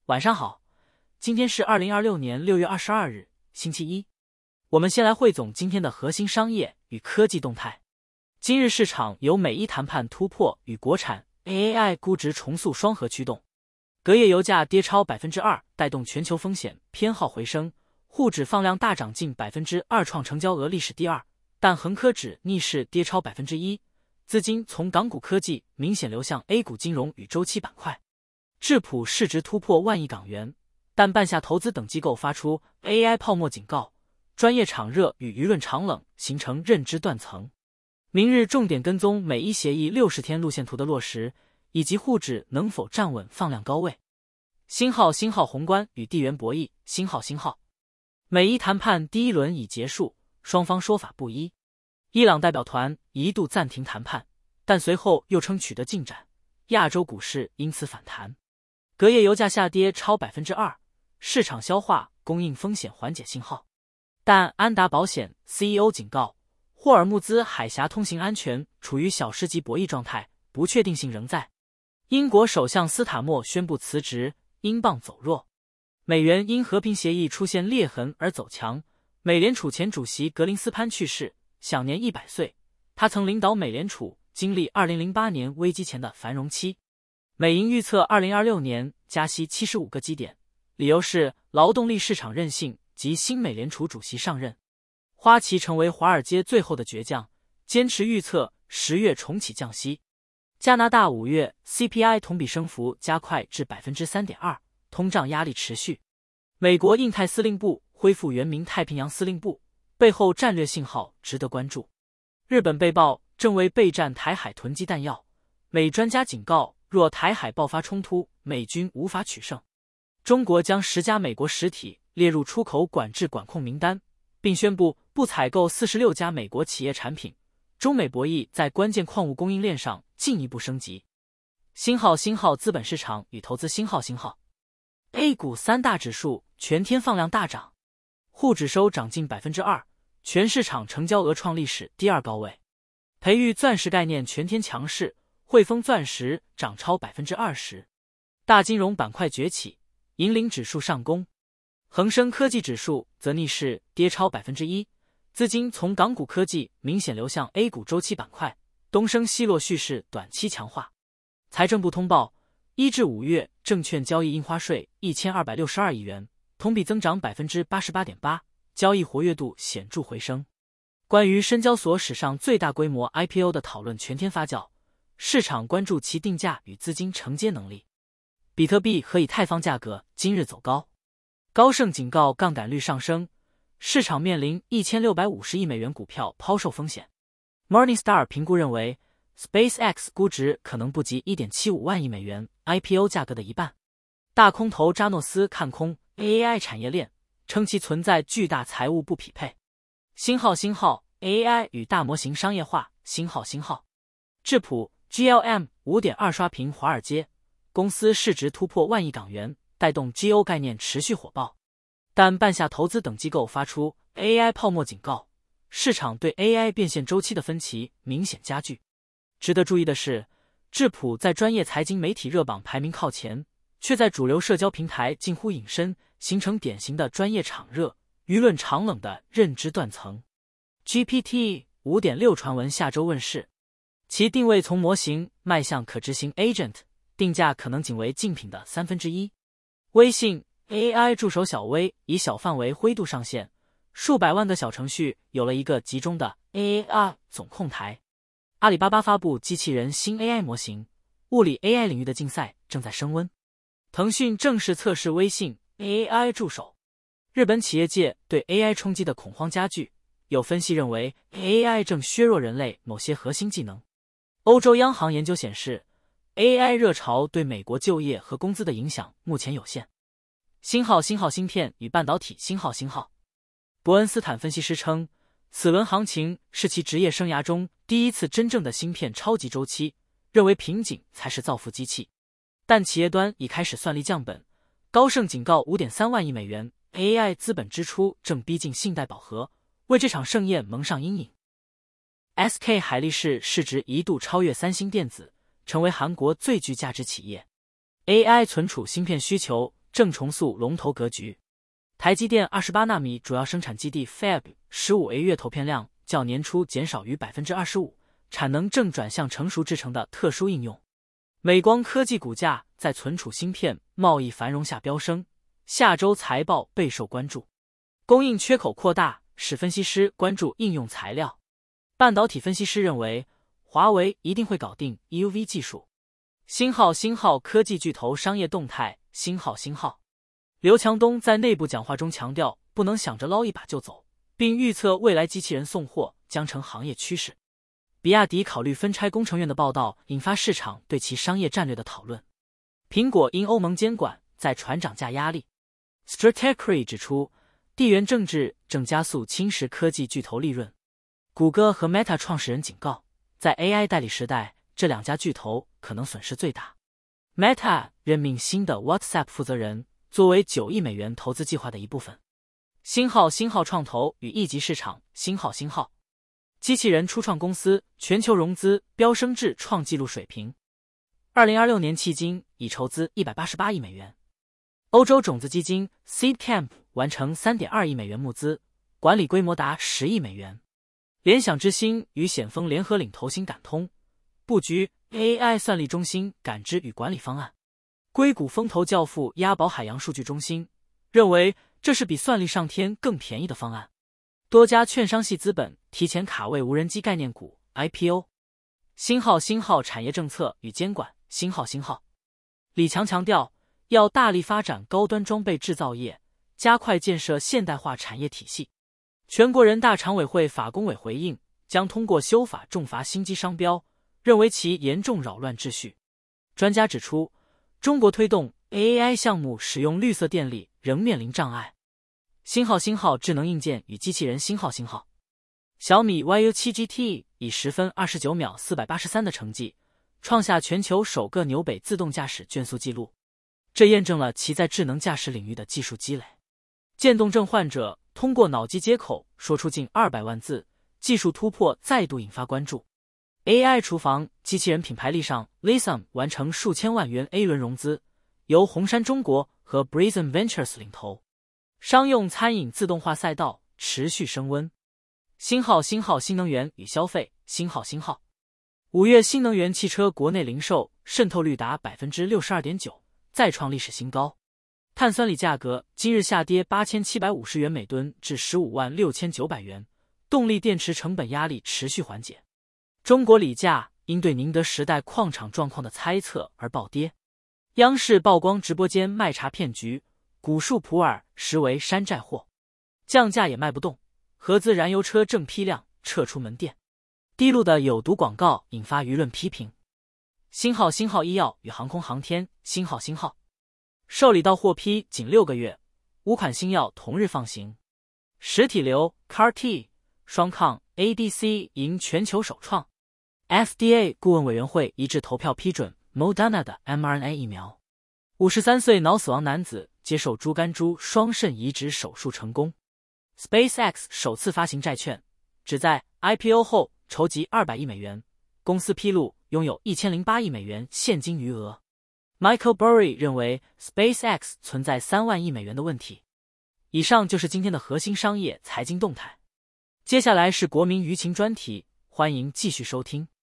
晚上好，今天是2026年6月22日，星期一。我们先来汇总今天的核心商业与科技动态。今日市场由美伊谈判突破与国产 AI 估值重塑双核驱动。隔夜油价跌超 2%， 带动全球风险偏好回升，沪指放量大涨近 2%， 创成交额历史第二，但恒科指逆势跌超 1%， 资金从港股科技明显流向 A 股金融与周期板块。智谱市值突破1万亿港元，但半夏投资等机构发出 AI 泡沫警告，专业场热与舆论场冷形成认知断层。明日重点跟踪美伊协议60天路线图的落实，以及沪指能否站稳放量高位。星号宏观与地缘博弈。星号美伊谈判第一轮已结束，双方说法不一。伊朗代表团一度暂停谈判，但随后又称取得进展，亚洲股市因此反弹。隔夜油价下跌超 2%， 市场消化供应风险缓解信号。但安达保险 CEO 警告，霍尔木兹海峡通行安全处于小时级博弈状态，不确定性仍在。英国首相斯塔默宣布辞职，英镑走弱。美元因和平协议出现裂痕而走强。美联储前主席格林斯潘去世，享年100岁。他曾领导美联储经历2008年危机前的繁荣期。美银预测2026年加息75个基点，理由是劳动力市场韧性及新美联储主席上任。花旗成为华尔街最后的倔强，坚持预测10月重启降息。加拿大5月 CPI 同比升幅加快至 3.2%， 通胀压力持续。美国印太司令部恢复原名太平洋司令部，背后战略信号值得关注。日本被曝正为备战台海囤积弹药，美专家警告，若台海爆发冲突，美军无法取胜。中国将10家美国实体列入出口管制管控名单，并宣布不采购46家美国企业产品。中美博弈在关键矿物供应链上进一步升级。星号资本市场与投资。星号 A 股三大指数全天放量大涨，沪指收涨近 2%， 全市场成交额创历史第二高位。培育钻石概念全天强势，汇丰钻石涨超 20%， 大金融板块崛起，引领指数上攻。恒生科技指数则逆势跌超 1%， 资金从港股科技明显流向 A 股周期板块，东升西落蓄势短期强化。财政部通报，1至5月证券交易印花税1262亿元，同比增长 88.8%， 交易活跃度显著回升。关于深交所史上最大规模 IPO 的讨论全天发酵，市场关注其定价与资金承接能力。比特币和以太坊价格今日走高，高盛警告杠杆率上升，市场面临1650亿美元股票抛售风险。Morningstar 评估认为 SpaceX 估值可能不及 1.75 万亿美元 IPO 价格的一半。大空头扎诺斯看空 AI 产业链，称其存在巨大财务不匹配。星号 AI 与大模型商业化。星号智谱 GLM 5.2 刷屏华尔街，公司市值突破1万亿港元，带动 GO 概念持续火爆。但半夏投资等机构发出 AI 泡沫警告，市场对 AI 变现周期的分歧明显加剧。值得注意的是，智谱在专业财经媒体热榜排名靠前，却在主流社交平台近乎隐身，形成典型的专业场热、舆论场冷的认知断层。GPT 5.6 传闻下周问世，其定位从模型迈向可执行 agent， 定价可能仅为竞品的1/3。微信 AI 助手小微以小范围灰度上线，数百万个小程序有了一个集中的 AI 总控台。阿里巴巴发布机器人新 AI 模型，物理 AI 领域的竞赛正在升温。腾讯正式测试微信 AI 助手。日本企业界对 AI 冲击的恐慌加剧，有分析认为 AI 正削弱人类某些核心技能。欧洲央行研究显示， AI 热潮对美国就业和工资的影响目前有限。星号芯片与半导体。星号伯恩斯坦分析师称，此轮行情是其职业生涯中第一次真正的芯片超级周期，认为瓶颈才是造富机器。但企业端已开始算力降本，高盛警告 5.3 万亿美元 AI 资本支出正逼近信贷饱和，为这场盛宴蒙上阴影。SK 海力士市值一度超越三星电子，成为韩国最具价值企业。AI 存储芯片需求正重塑龙头格局。台积电28纳米主要生产基地 Fab 15A 月投片量较年初减少逾 25%， 产能正转向成熟制程的特殊应用。美光科技股价在存储芯片贸易繁荣下飙升，下周财报备受关注。供应缺口扩大使分析师关注应用材料。半导体分析师认为，华为一定会搞定 EUV 技术。星浩科技巨头商业动态，星浩。刘强东在内部讲话中强调，不能想着捞一把就走，并预测未来机器人送货将成行业趋势。比亚迪考虑分拆工程院的报道引发市场对其商业战略的讨论。苹果因欧盟监管在船涨价压力。Stratechery 指出，地缘政治正加速侵蚀科技巨头利润。谷歌和 Meta 创始人警告，在 AI 代理时代，这两家巨头可能损失最大。Meta 任命新的 WhatsApp 负责人，作为9亿美元投资计划的一部分。星浩创投与一级市场。星浩机器人初创公司全球融资飙升至创纪录水平。2026年迄今已筹资188亿美元。欧洲种子基金 Seedcamp 完成 3.2 亿美元募资，管理规模达10亿美元。联想之星与险峰联合领投新感通，布局 AI 算力中心感知与管理方案。硅谷风投教父押宝海洋数据中心认为，这是比算力上天更便宜的方案。多家券商系资本提前卡位无人机概念股 IPO。星浩产业政策与监管。星浩李强强调，要大力发展高端装备制造业，加快建设现代化产业体系。全国人大常委会法工委回应，将通过修法重罚新机商标，认为其严重扰乱秩序。专家指出，中国推动 AI 项目使用绿色电力仍面临障碍。星浩智能硬件与机器人。星浩小米 YU7 GT 以10分29秒483的成绩，创下全球首个纽北自动驾驶圈速纪录，这验证了其在智能驾驶领域的技术积累。渐冻症患者通过脑机接口说出近200万字，技术突破再度引发关注。AI 厨房机器人品牌力上 Lisam 完成数千万元 A 轮融资，由红杉中国和 Brizon Ventures 领投。商用餐饮自动化赛道持续升温。星浩新能源与消费。星浩5月新能源汽车国内零售渗透率达 62.9%， 再创历史新高。碳酸锂价格今日下跌8750元每吨至156900元，动力电池成本压力持续缓解。中国锂价因对宁德时代矿场状况的猜测而暴跌。央视曝光直播间卖茶骗局，古树普洱实为山寨货，降价也卖不动，合资燃油车正批量撤出门店。滴露的有毒广告引发舆论批评。星浩医药与航空航天。星浩受理到获批仅6个月，5款新药同日放行。实体瘤 CAR-T 双抗 ADC 赢全球首创。FDA 顾问委员会一致投票批准 Moderna 的 mRNA 疫苗。53岁脑死亡男子接受猪肝猪双肾移植手术成功。SpaceX 首次发行债券，旨在 IPO 后筹集200亿美元，公司披露拥有1008亿美元现金余额。Michael Burry 认为 SpaceX 存在3万亿美元的问题。以上就是今天的核心商业财经动态。接下来是国民舆情专题，欢迎继续收听。